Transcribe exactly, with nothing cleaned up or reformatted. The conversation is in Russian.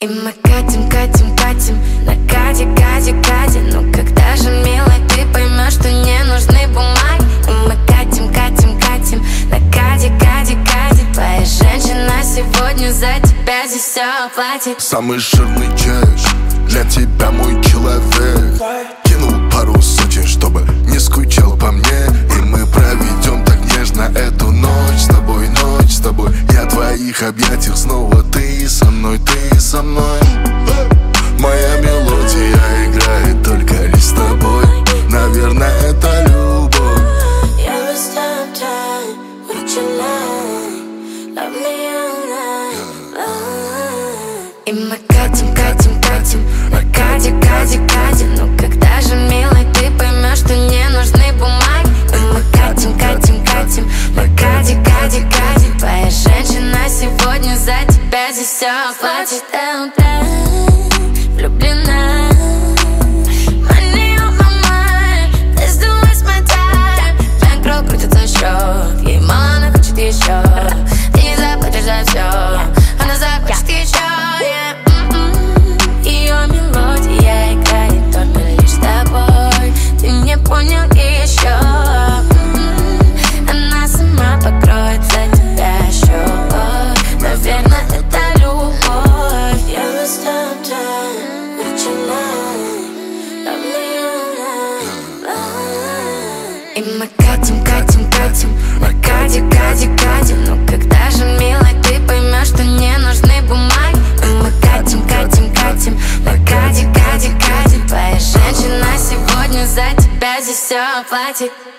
И мы катим, катим, катим на каде, каде, каде. Ну когда же, милый, ты поймешь, что не нужны бумаги? И мы катим, катим, катим на каде, каде, каде. Твоя женщина сегодня за тебя здесь все оплатит. Самый жирный чеш для тебя, мой человек. Кинул пару сотен, чтобы не скучал по мне. И мы проведем так нежно эту ночь с тобой, ночь с тобой. Я в твоих объятиях снова, ты со мной, ты со мной. Моя мелодия играет только лишь с тобой. Наверное, это любовь. И мы катим, катим, катим на каде, каде, каде. Ну когда же, милый, ты поймешь, что не нужны бумаги? И мы катим, катим, катим на каде, каде, каде. Твоя женщина сегодня за тебя здесь все оплатит. Влюблена. Money on my mind, let's do it my time. Бэнкролл крутится счет, ей мало, она хочет еще. Ты не заплатишь за все, она захочет еще. Ее мелодия играет только лишь с тобой. Ты не понял еще. Она сама покроет за тебя счет. Наверное, это любовь. Я без тебя. И мы катим, катим, катим на каде, каде, каде. Ну когда же, милый, ты поймешь, что не нужны бумаги? И мы катим, катим, катим на каде, каде, каде. Твоя женщина сегодня за тебя здесь все оплатит.